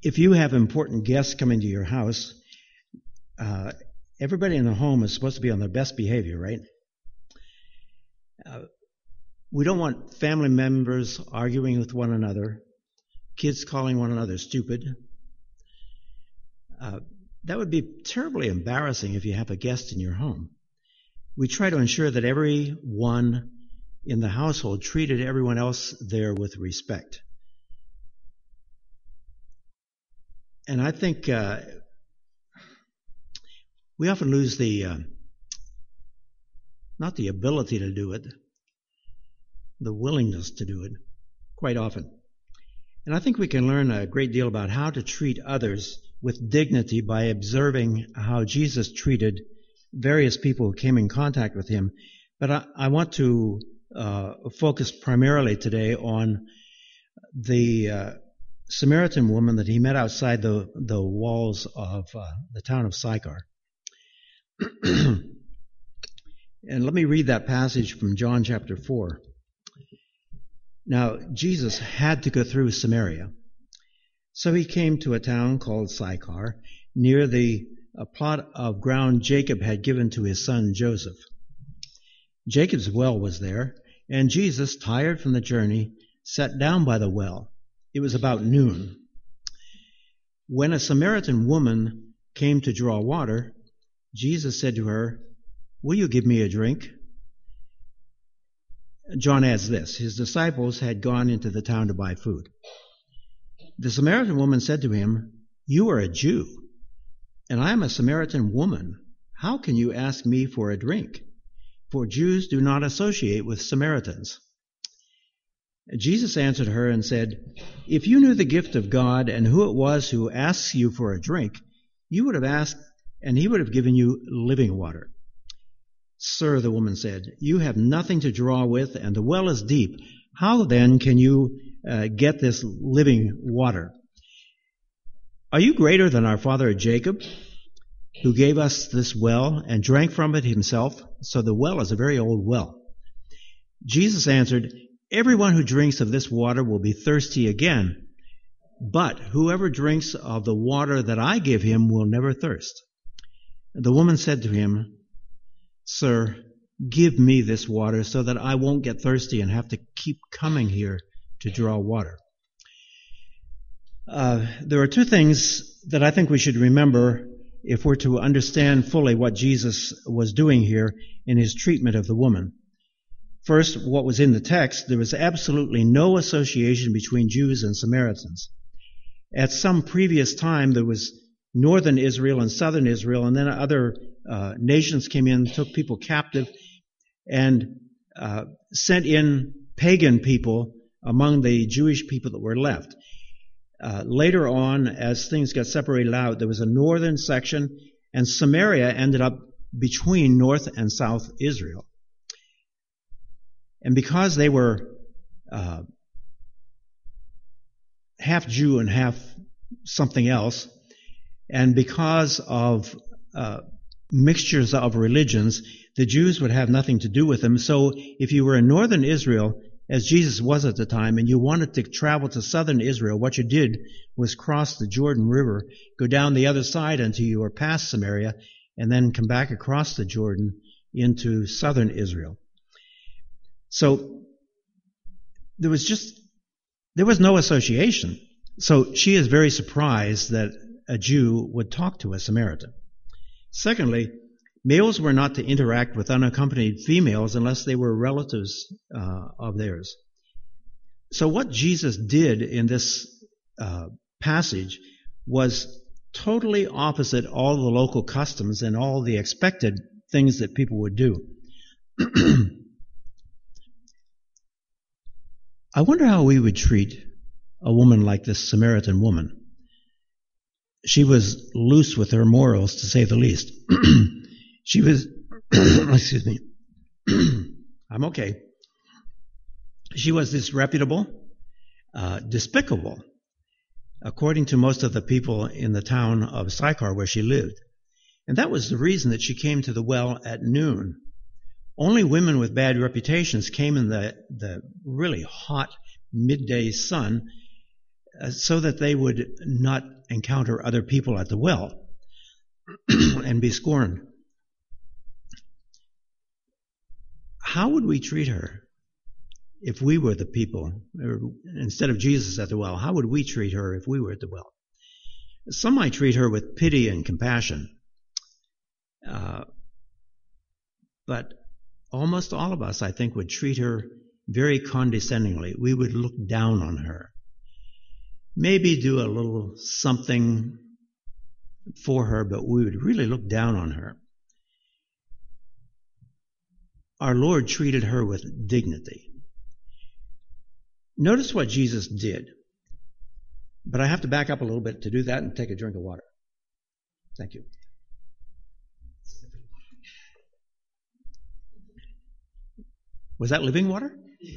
If you have important guests coming to your house, everybody in the home is supposed to be on their best behavior, right? We don't want family members arguing with one another, kids calling one another stupid. That would be terribly embarrassing if you have a guest in your home. We try to ensure that everyone in the household treated everyone else there with respect. And I think we often lose not the ability to do it, the willingness to do it, quite often. And I think we can learn a great deal about how to treat others with dignity by observing how Jesus treated various people who came in contact with him. But I want to focus primarily today on the Samaritan woman that he met outside the walls of the town of Sychar. And let me read that passage from John chapter 4. Now, Jesus had to go through Samaria. So he came to a town called Sychar, near a plot of ground Jacob had given to his son Joseph. Jacob's well was there, and Jesus, tired from the journey, sat down by the well. It was about noon. When a Samaritan woman came to draw water, Jesus said to her, "Will you give me a drink?" John adds this: his disciples had gone into the town to buy food. The Samaritan woman said to him, "You are a Jew, and I am a Samaritan woman. How can you ask me for a drink? For Jews do not associate with Samaritans." Jesus answered her and said, "If you knew the gift of God and who it was who asks you for a drink, you would have asked, and he would have given you living water." "Sir," the woman said, "you have nothing to draw with, and the well is deep. How then can you get this living water? Are you greater than our father Jacob, who gave us this well and drank from it himself?" So the well is a very old well. Jesus answered, "Everyone who drinks of this water will be thirsty again, but whoever drinks of the water that I give him will never thirst." The woman said to him, "Sir, give me this water so that I won't get thirsty and have to keep coming here to draw water." There are two things that I think we should remember if we're to understand fully what Jesus was doing here in his treatment of the woman. First, what was in the text, there was absolutely no association between Jews and Samaritans. At some previous time, there was northern Israel and southern Israel, and then other nations came in, took people captive, and sent in pagan people among the Jewish people that were left. Later on, as things got separated out, there was a northern section, and Samaria ended up between north and south Israel. And because they were half Jew and half something else, and because of mixtures of religions, the Jews would have nothing to do with them. So if you were in northern Israel, as Jesus was at the time, and you wanted to travel to southern Israel, what you did was cross the Jordan River, go down the other side until you were past Samaria, and then come back across the Jordan into southern Israel. So there was no association. So she is very surprised that a Jew would talk to a Samaritan. Secondly, males were not to interact with unaccompanied females unless they were relatives of theirs. So what Jesus did in this passage was totally opposite all the local customs and all the expected things that people would do. I wonder how we would treat a woman like this Samaritan woman. She was loose with her morals, to say the least. She was, excuse me, I'm okay. She was disreputable, despicable, according to most of the people in the town of Sychar where she lived. And that was the reason that she came to the well at noon. Only women with bad reputations came in the really hot midday sun, so that they would not encounter other people at the well and be scorned. How would we treat her if we were the people, or instead of Jesus at the well? How would we treat her if we were at the well? Some might treat her with pity and compassion, but almost all of us, I think, would treat her very condescendingly. We would look down on her. Maybe do a little something for her, but we would really look down on her. Our Lord treated her with dignity. Notice what Jesus did. But I have to back up a little bit to do that and take a drink of water. Thank you. Was that living water?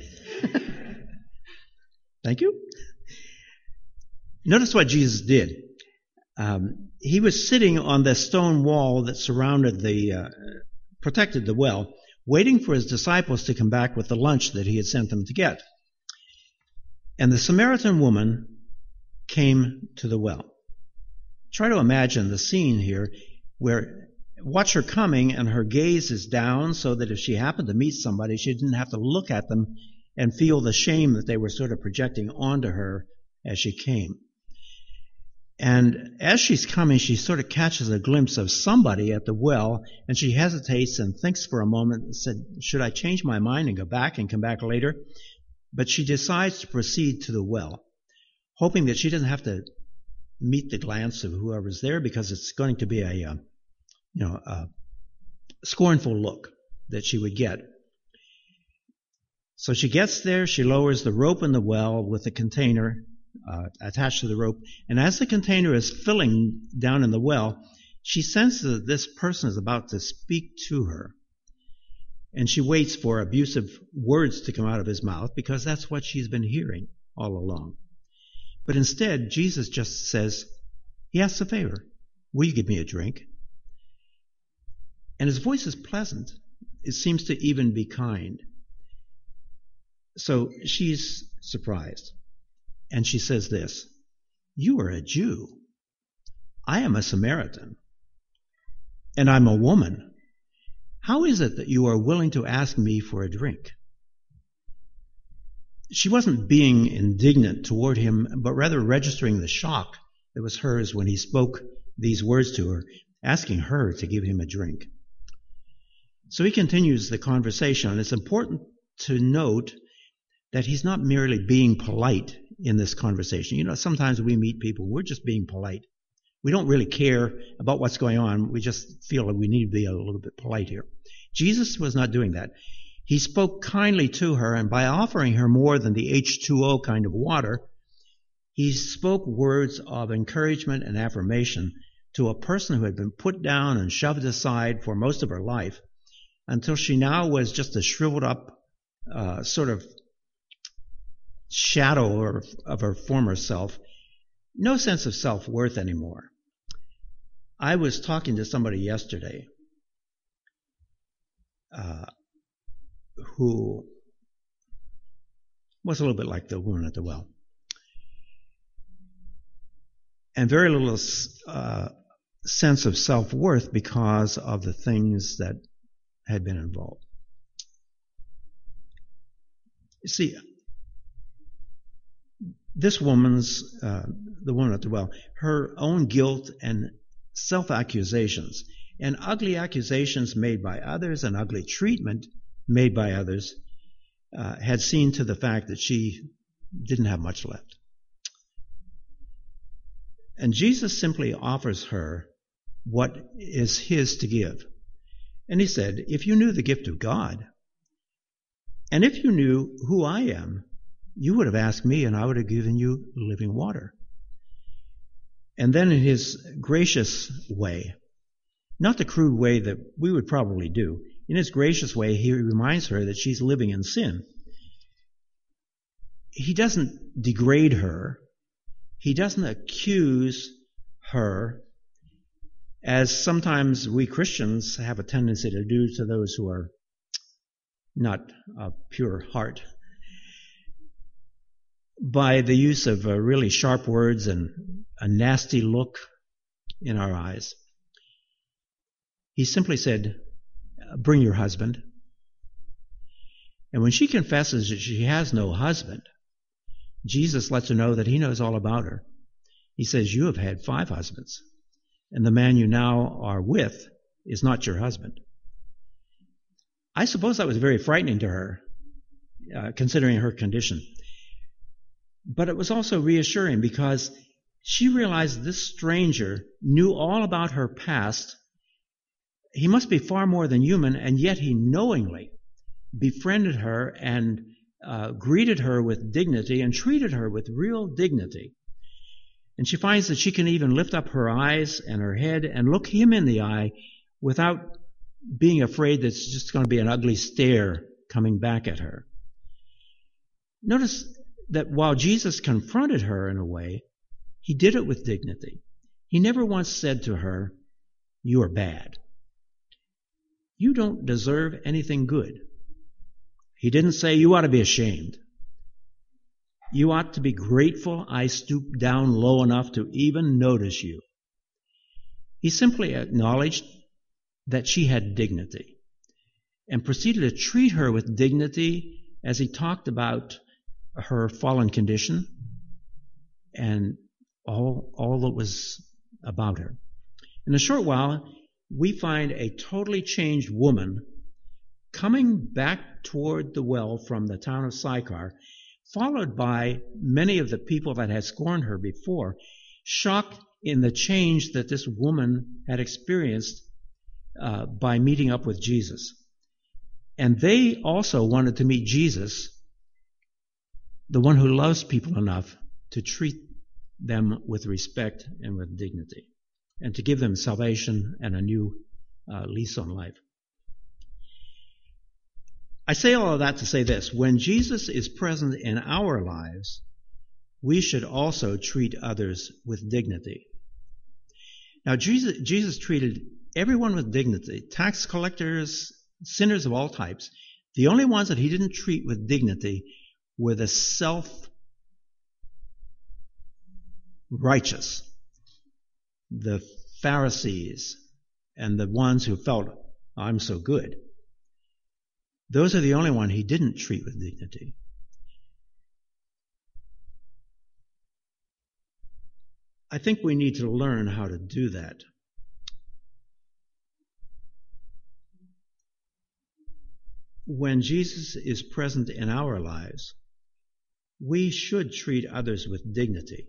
Thank you. Notice what Jesus did. He was sitting on the stone wall that surrounded protected the well, waiting for his disciples to come back with the lunch that he had sent them to get. And the Samaritan woman came to the well. Try to imagine the scene here where watch her coming and her gaze is down so that if she happened to meet somebody, she didn't have to look at them and feel the shame that they were sort of projecting onto her as she came. And as she's coming, she sort of catches a glimpse of somebody at the well, and she hesitates and thinks for a moment and said, should I change my mind and go back and come back later? But she decides to proceed to the well, hoping that she doesn't have to meet the glance of whoever's there because it's going to be a scornful look that she would get. So she gets there, she lowers the rope in the well with the container attached to the rope, and as the container is filling down in the well, she senses that this person is about to speak to her. And she waits for abusive words to come out of his mouth because that's what she's been hearing all along. But instead, Jesus just says, he asks a favor. Will you give me a drink? And his voice is pleasant. It seems to even be kind. So she's surprised. And she says this, you are a Jew. I am a Samaritan. And I'm a woman. How is it that you are willing to ask me for a drink? She wasn't being indignant toward him, but rather registering the shock that was hers when he spoke these words to her, asking her to give him a drink. So he continues the conversation, and it's important to note that he's not merely being polite in this conversation. You know, sometimes we meet people, we're just being polite. We don't really care about what's going on. We just feel that we need to be a little bit polite here. Jesus was not doing that. He spoke kindly to her, and by offering her more than the H2O kind of water, he spoke words of encouragement and affirmation to a person who had been put down and shoved aside for most of her life until she now was just a shriveled up sort of shadow of her former self. No sense of self-worth anymore. I was talking to somebody yesterday who was a little bit like the woman at the well. And very little sense of self-worth because of the things that had been involved. You see, this woman's, the woman at the well, her own guilt and self-accusations and ugly accusations made by others and ugly treatment made by others had seen to the fact that she didn't have much left. And Jesus simply offers her what is his to give. And he said, if you knew the gift of God, and if you knew who I am, you would have asked me and I would have given you living water. And then in his gracious way, not the crude way that we would probably do, in his gracious way, he reminds her that she's living in sin. He doesn't degrade her. He doesn't accuse her, as sometimes we Christians have a tendency to do to those who are not of pure heart. by the use of really sharp words and a nasty look in our eyes. He simply said, "Bring your husband." And when she confesses that she has no husband, Jesus lets her know that he knows all about her. He says, "You have had 5 husbands, and the man you now are with is not your husband." I suppose that was very frightening to her, considering her condition. But it was also reassuring because she realized this stranger knew all about her past. He must be far more than human, and yet he knowingly befriended her and greeted her with dignity and treated her with real dignity. And she finds that she can even lift up her eyes and her head and look him in the eye without being afraid that it's just going to be an ugly stare coming back at her. Notice that while Jesus confronted her in a way, he did it with dignity. He never once said to her, "You are bad. You don't deserve anything good." He didn't say, "You ought to be ashamed. You ought to be grateful I stooped down low enough to even notice you." He simply acknowledged that she had dignity and proceeded to treat her with dignity as he talked about her fallen condition and all that was about her. In a short while, we find a totally changed woman coming back toward the well from the town of Sychar, followed by many of the people that had scorned her before, shocked in the change that this woman had experienced by meeting up with Jesus. And they also wanted to meet Jesus, the one who loves people enough to treat them with respect and with dignity, and to give them salvation and a new lease on life. I say all of that to say this: when Jesus is present in our lives, we should also treat others with dignity. Now, Jesus treated everyone with dignity, tax collectors, sinners of all types. The only ones that he didn't treat with dignity were the self-righteous, the Pharisees, and the ones who felt, "I'm so good." Those are the only ones he didn't treat with dignity. I think we need to learn how to do that. When Jesus is present in our lives, we should treat others with dignity.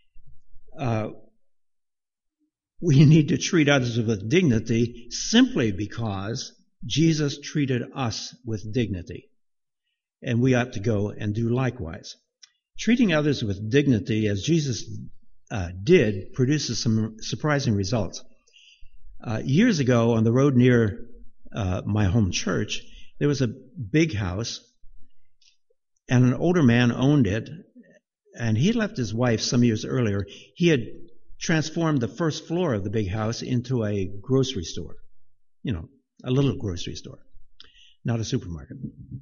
We need to treat others with dignity simply because Jesus treated us with dignity, and we ought to go and do likewise. Treating others with dignity, as Jesus did, produces some surprising results. Years ago, on the road near my home church, there was a big house, and an older man owned it, and he left his wife some years earlier. He had transformed the first floor of the big house into a grocery store, a little grocery store, not a supermarket.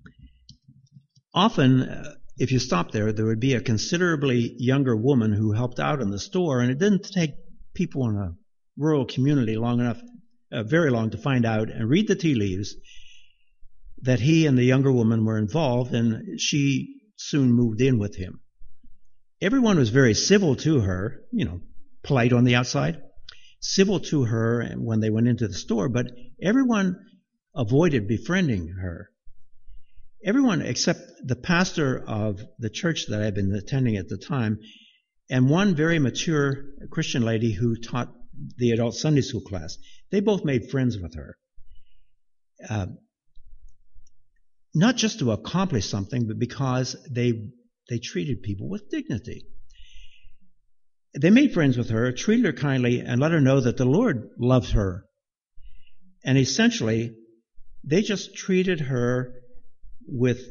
Often, if you stopped there would be a considerably younger woman who helped out in the store, and it didn't take people in a rural community very long to find out and read the tea leaves that he and the younger woman were involved, and she soon moved in with him. Everyone was very civil to her, polite on the outside, civil to her when they went into the store, but everyone avoided befriending her. Everyone except the pastor of the church that I had been attending at the time, and one very mature Christian lady who taught the adult Sunday school class. They both made friends with her. Not just to accomplish something, but because they treated people with dignity. They made friends with her, treated her kindly, and let her know that the Lord loved her. And essentially, they just treated her with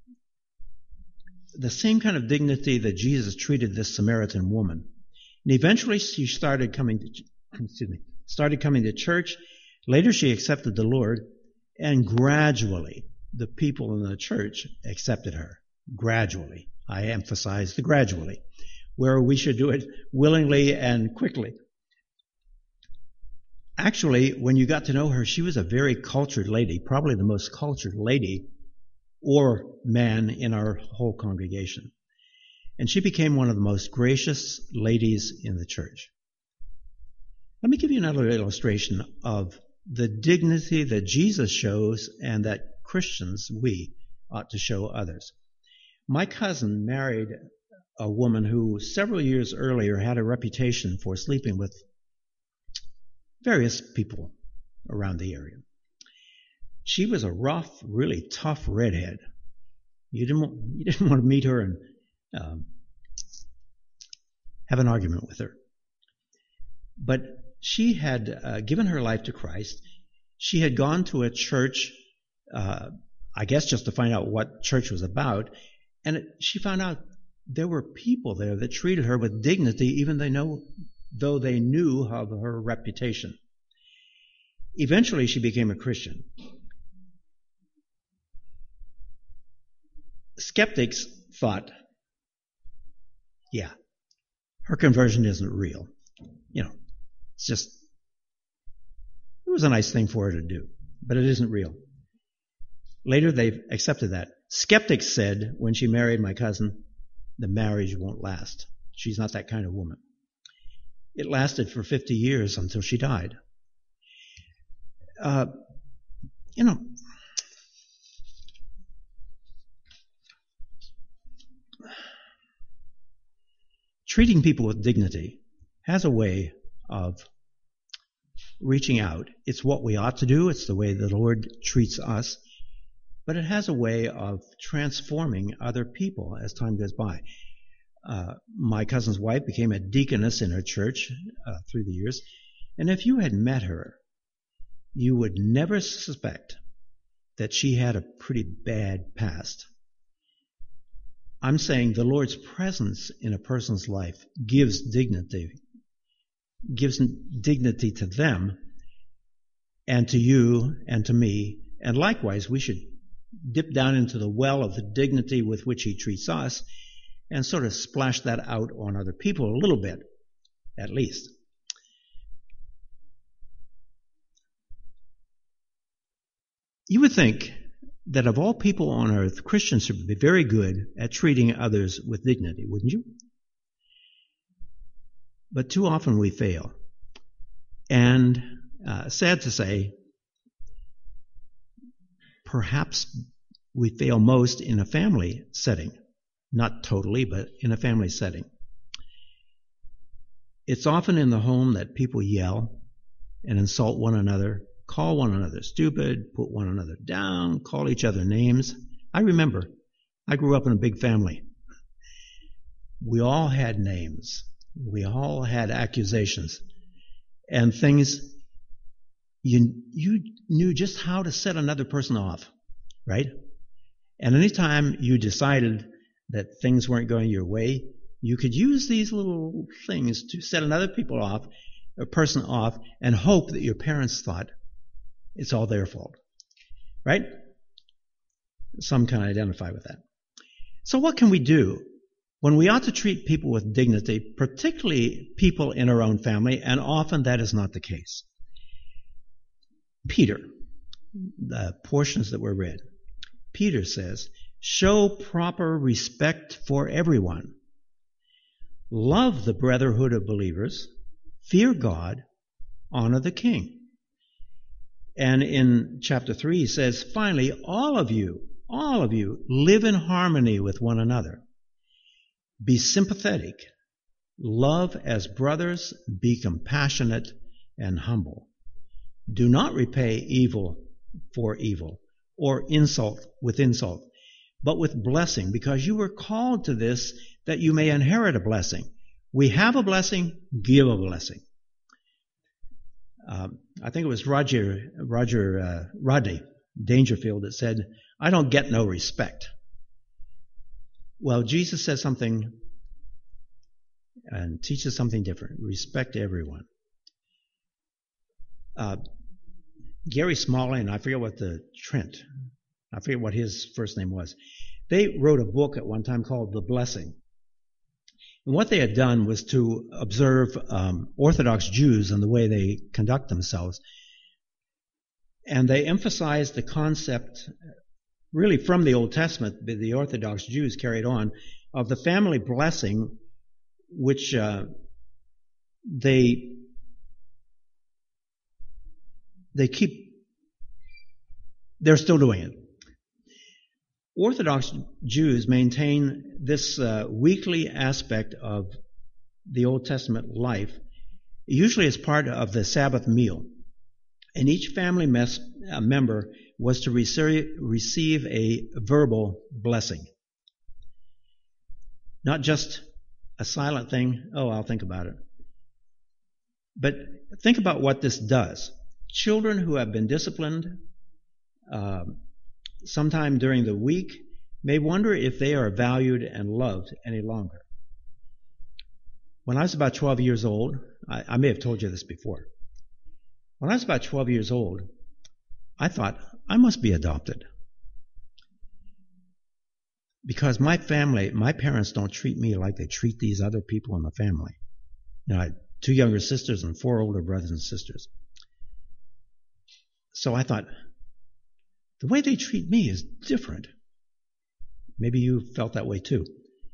the same kind of dignity that Jesus treated this Samaritan woman. And eventually she started coming to church. Later she accepted the Lord, and gradually the people in the church accepted her. Gradually. I emphasize the gradually, where we should do it willingly and quickly. Actually, when you got to know her, she was a very cultured lady, probably the most cultured lady or man in our whole congregation. And she became one of the most gracious ladies in the church. Let me give you another illustration of the dignity that Jesus shows and that Christians, we, ought to show others. My cousin married a woman who several years earlier had a reputation for sleeping with various people around the area. She was a rough, really tough redhead. You didn't want to meet her and have an argument with her. But she had given her life to Christ. She had gone to a church, I guess just to find out what church was about, and she found out there were people there that treated her with dignity, even though they knew of her reputation. Eventually, she became a Christian. Skeptics thought, yeah, her conversion isn't real. It was a nice thing for her to do, but it isn't real. Later, they accepted that. Skeptics said, when she married my cousin, the marriage won't last. She's not that kind of woman. It lasted for 50 years until she died. Treating people with dignity has a way of reaching out. It's what we ought to do. It's the way the Lord treats us. But it has a way of transforming other people as time goes by. My cousin's wife became a deaconess in her church through the years. And if you had met her, you would never suspect that she had a pretty bad past. I'm saying the Lord's presence in a person's life gives dignity to them and to you and to me. And likewise, we should dip down into the well of the dignity with which he treats us and sort of splash that out on other people a little bit, at least. You would think that of all people on earth, Christians should be very good at treating others with dignity, wouldn't you? But too often we fail. And sad to say, perhaps we fail most in a family setting. Not totally, but in a family setting. It's often in the home that people yell and insult one another, call one another stupid, put one another down, call each other names. I remember, I grew up in a big family. We all had names. We all had accusations and things. You knew just how to set another person off, right? And anytime you decided that things weren't going your way, you could use these little things to set another person off, and hope that your parents thought it's all their fault, right? Some can identify with that. So what can we do when we ought to treat people with dignity, particularly people in our own family, and often that is not the case? Peter, the portions that were read, Peter says, show proper respect for everyone. Love the brotherhood of believers. Fear God. Honor the king. And in chapter 3 he says, finally, all of you, live in harmony with one another. Be sympathetic. Love as brothers. Be compassionate and humble. Do not repay evil for evil or insult with insult, but with blessing, because you were called to this that you may inherit a blessing. We have a blessing, give a blessing. I think it was Rodney Dangerfield that said, I don't get no respect. Well, Jesus says something and teaches something different. Respect everyone. Gary Smalley, and I forget what his first name was, They wrote a book at one time called The Blessing. And what they had done was to observe Orthodox Jews and the way they conduct themselves. And they emphasized the concept, really from the Old Testament, the Orthodox Jews carried on, of the family blessing, which they're still doing it. Orthodox Jews maintain this weekly aspect of the Old Testament life, usually as part of the Sabbath meal. And each family member was to receive a verbal blessing. Not just a silent thing, oh, I'll think about it. But think about what this does. Children who have been disciplined sometime during the week may wonder if they are valued and loved any longer. When I was about 12 years old, I may have told you this before. When I was about 12 years old, I thought, I must be adopted. Because my parents don't treat me like they treat these other people in the family. You know, I had 2 younger sisters and 4 older brothers and sisters. So I thought, the way they treat me is different. Maybe you felt that way too.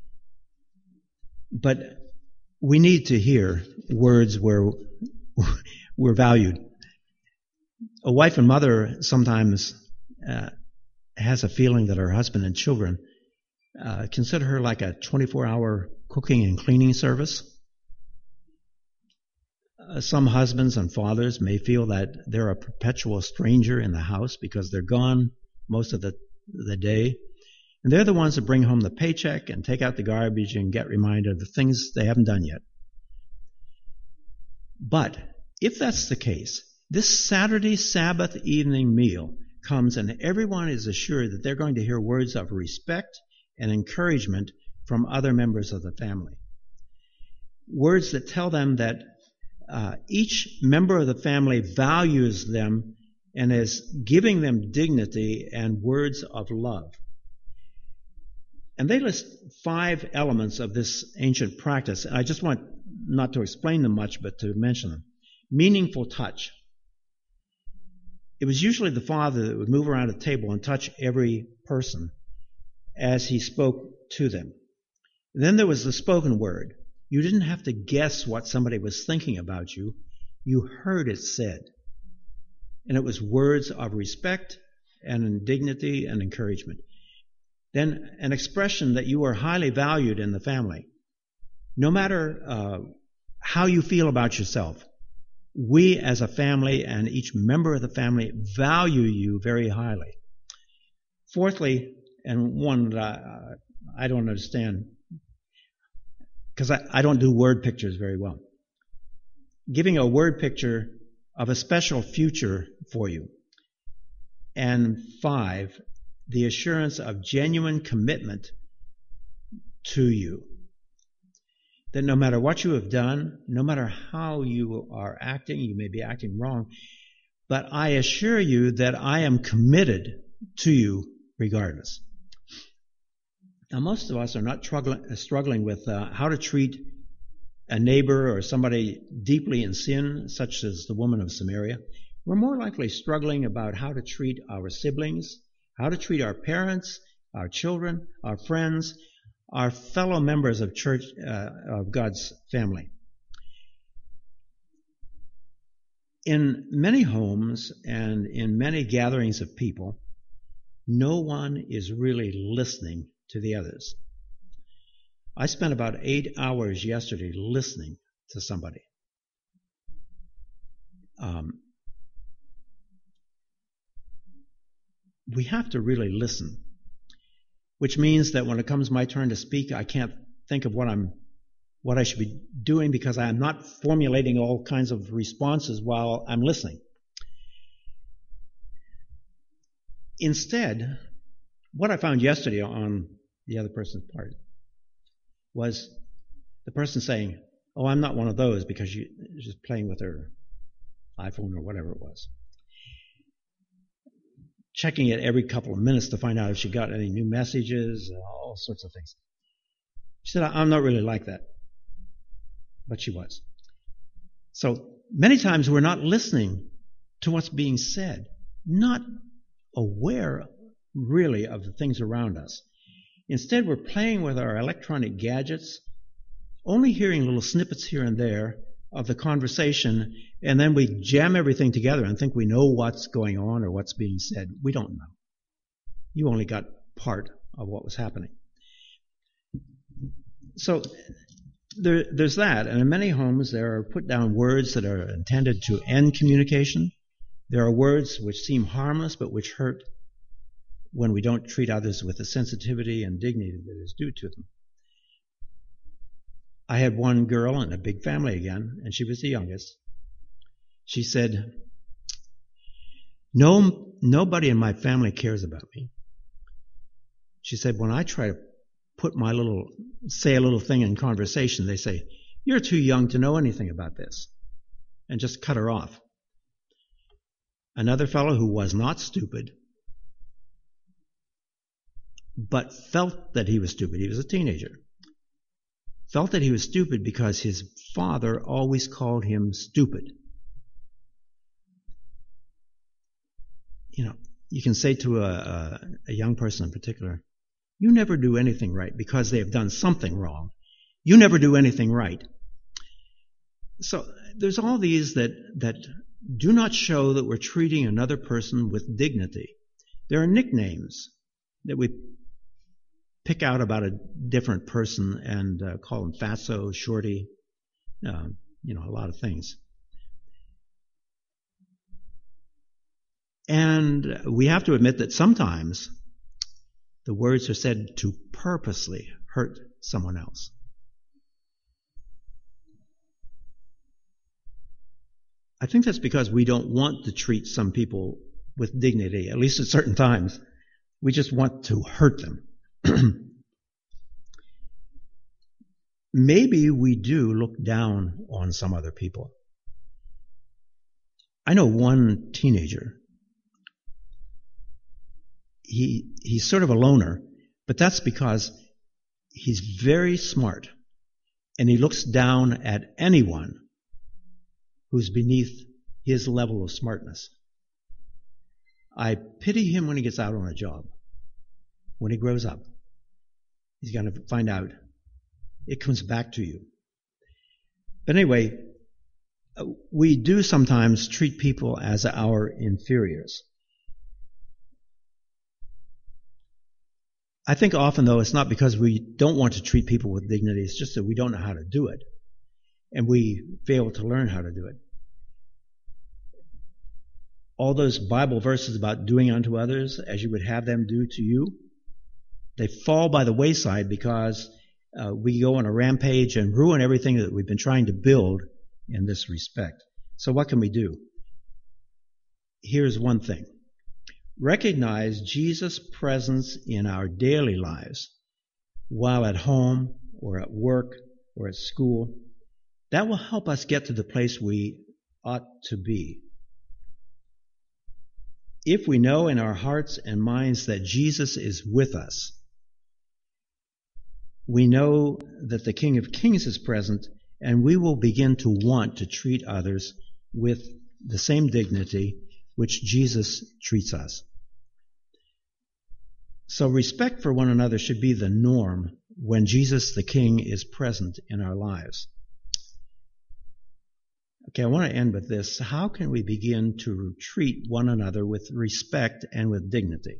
But we need to hear words where we're valued. A wife and mother sometimes has a feeling that her husband and children consider her like a 24-hour cooking and cleaning service. Some husbands and fathers may feel that they're a perpetual stranger in the house because they're gone most of the day. And they're the ones that bring home the paycheck and take out the garbage and get reminded of the things they haven't done yet. But if that's the case, this Saturday Sabbath evening meal comes and everyone is assured that they're going to hear words of respect and encouragement from other members of the family. Words that tell them that each member of the family values them and is giving them dignity and words of love. And they list 5 elements of this ancient practice. I just want not to explain them much, but to mention them. Meaningful touch. It was usually the father that would move around a table and touch every person as he spoke to them. Then there was the spoken word. You didn't have to guess what somebody was thinking about you. You heard it said. And it was words of respect and dignity and encouragement. Then an expression that you are highly valued in the family. No matter how you feel about yourself, we as a family and each member of the family value you very highly. Fourthly, and one that I don't understand, because I don't do word pictures very well. Giving a word picture of a special future for you. And 5, the assurance of genuine commitment to you. That no matter what you have done, no matter how you are acting, you may be acting wrong, but I assure you that I am committed to you regardless. Now, most of us are not struggling with how to treat a neighbor or somebody deeply in sin, such as the woman of Samaria. We're more likely struggling about how to treat our siblings, how to treat our parents, our children, our friends, our fellow members of church, of God's family. In many homes and in many gatherings of people, no one is really listening to the others. I spent about 8 hours yesterday listening to somebody. We have to really listen, which means that when it comes my turn to speak, I can't think of what I should be doing because I am not formulating all kinds of responses while I'm listening. Instead, what I found yesterday on the other person's part was the person saying, "Oh, I'm not one of those," because she's just playing with her iPhone or whatever it was. checking it every couple of minutes to find out if she got any new messages, all sorts of things. She said, I'm not really like that. But she was. So many times we're not listening to what's being said, not aware really of the things around us. Instead, we're playing with our electronic gadgets, only hearing little snippets here and there of the conversation, and then we jam everything together and think we know what's going on or what's being said. We don't know. You only got part of what was happening. So there's that, and in many homes there are put down words that are intended to end communication. There are words which seem harmless but which hurt when we don't treat others with the sensitivity and dignity that is due to them. I had one girl in a big family again, and she was the youngest. She said, nobody in my family cares about me. She said, when I try to say a little thing in conversation, they say, you're too young to know anything about this, and just cut her off. Another fellow who was not stupid, but felt that he was stupid, he was a teenager, felt that he was stupid because his father always called him stupid. You know, you can say to a young person in particular, you never do anything right because they have done something wrong. You never do anything right. So there's all these that do not show that we're treating another person with dignity. There are nicknames that we pick out about a different person and call them fatso, shorty, a lot of things. And we have to admit that sometimes the words are said to purposely hurt someone else. I think that's because we don't want to treat some people with dignity, at least at certain times. We just want to hurt them. Maybe we do look down on some other people. I know one teenager. He's sort of a loner, but that's because he's very smart, and he looks down at anyone who's beneath his level of smartness. I pity him when he gets out on a job. When he grows up, he's going to find out it comes back to you. But anyway, we do sometimes treat people as our inferiors. I think often, though, it's not because we don't want to treat people with dignity. It's just that we don't know how to do it, and we fail to learn how to do it. All those Bible verses about doing unto others as you would have them do to you, they fall by the wayside because we go on a rampage and ruin everything that we've been trying to build in this respect. So what can we do? Here's one thing. Recognize Jesus' presence in our daily lives while at home or at work or at school. That will help us get to the place we ought to be. If we know in our hearts and minds that Jesus is with us, we know that the King of Kings is present, and we will begin to want to treat others with the same dignity which Jesus treats us. So respect for one another should be the norm when Jesus the King is present in our lives. Okay, I want to end with this. How can we begin to treat one another with respect and with dignity?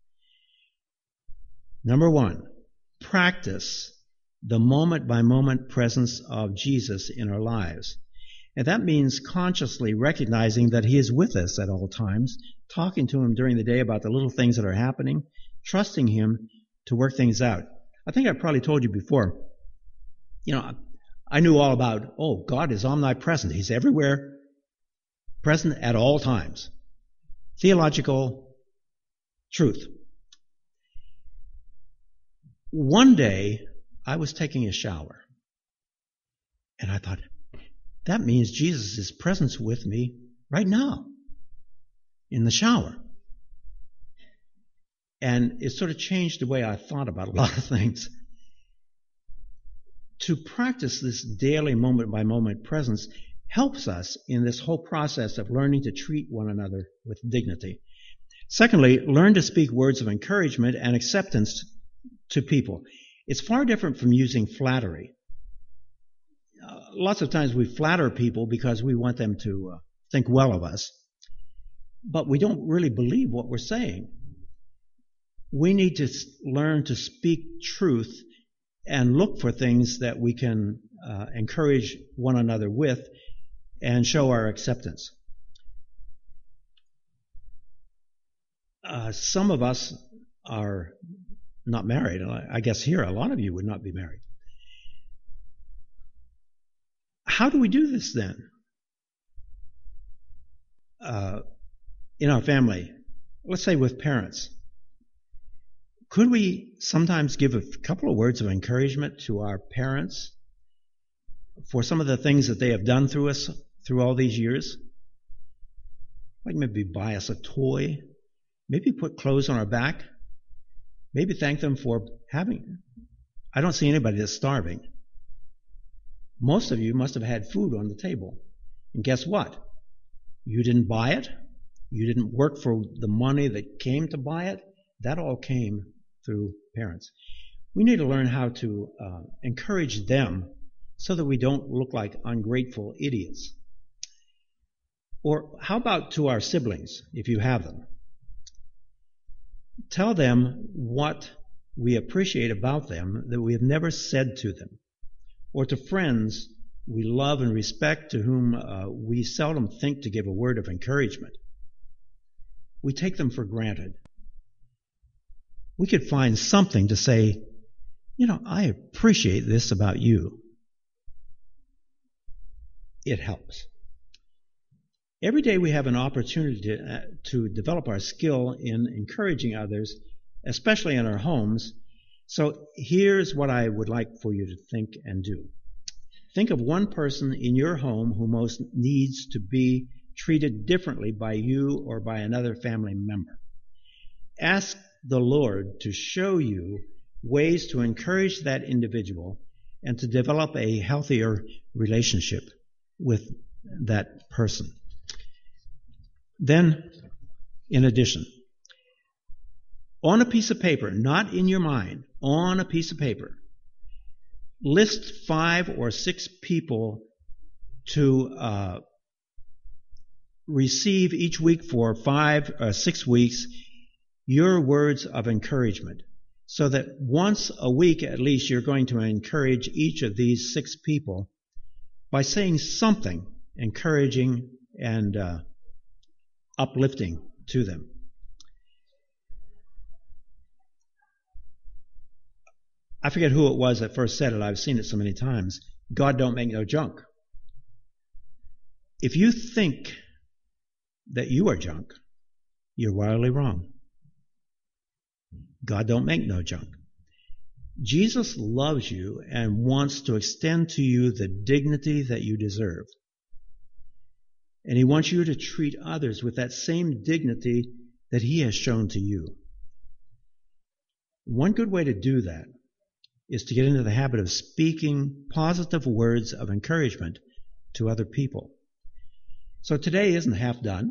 Number one, practice the moment-by-moment presence of Jesus in our lives. And that means consciously recognizing that He is with us at all times, talking to Him during the day about the little things that are happening, trusting Him to work things out. I think I probably told you before, I knew all about, God is omnipresent. He's everywhere, present at all times. Theological truth. One day, I was taking a shower, and I thought, that means Jesus is present with me right now in the shower. And it sort of changed the way I thought about a lot of things. To practice this daily moment-by-moment presence helps us in this whole process of learning to treat one another with dignity. Secondly, learn to speak words of encouragement and acceptance to people. It's far different from using flattery. Lots of times we flatter people because we want them to think well of us, but we don't really believe what we're saying. We need to learn to speak truth and look for things that we can encourage one another with and show our acceptance. Some of us are not married. I guess here a lot of you would not be married. How do we do this then? In our family, let's say with parents, could we sometimes give a couple of words of encouragement to our parents for some of the things that they have done through us through all these years? Like maybe buy us a toy, maybe put clothes on our back, maybe thank them for having. I don't see anybody that's starving. Most of you must have had food on the table. And guess what? You didn't buy it. You didn't work for the money that came to buy it. That all came through parents. We need to learn how to encourage them so that we don't look like ungrateful idiots. Or how about to our siblings, if you have them? Tell them what we appreciate about them that we have never said to them. Or to friends we love and respect, to whom we seldom think to give a word of encouragement. We take them for granted. We could find something to say, I appreciate this about you. It helps. Every day we have an opportunity to develop our skill in encouraging others, especially in our homes. So here's what I would like for you to think and do. Think of one person in your home who most needs to be treated differently by you or by another family member. Ask the Lord to show you ways to encourage that individual and to develop a healthier relationship with that person. Then, in addition, on a piece of paper, not in your mind, on a piece of paper, list 5 or 6 people to receive each week for 5 or 6 weeks your words of encouragement, so that once a week at least you're going to encourage each of these 6 people by saying something encouraging and uplifting to them. I forget who it was that first said it. I've seen it so many times. God don't make no junk. If you think that you are junk, you're wildly wrong. God don't make no junk. Jesus loves you and wants to extend to you the dignity that you deserve. And he wants you to treat others with that same dignity that he has shown to you. One good way to do that is to get into the habit of speaking positive words of encouragement to other people. So today isn't half done.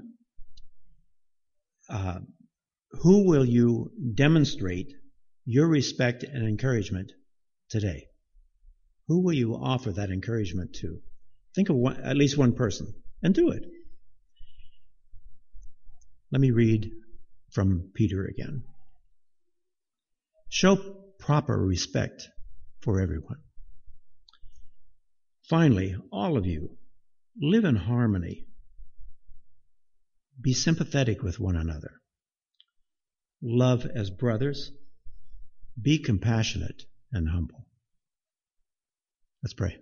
Who will you demonstrate your respect and encouragement today? Who will you offer that encouragement to? Think of at least one person and do it. Let me read from Peter again. Show proper respect for everyone. Finally, all of you, live in harmony. Be sympathetic with one another. Love as brothers. Be compassionate and humble. Let's pray.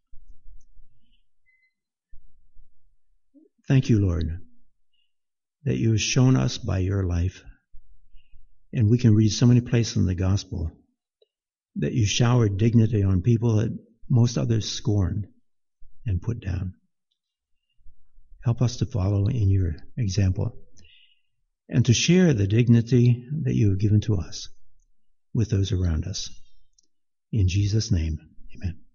Thank you, Lord, that you have shown us by your life, and we can read so many places in the gospel, that you showered dignity on people that most others scorned and put down. Help us to follow in your example. and to share the dignity that you have given to us with those around us. In Jesus' name, amen.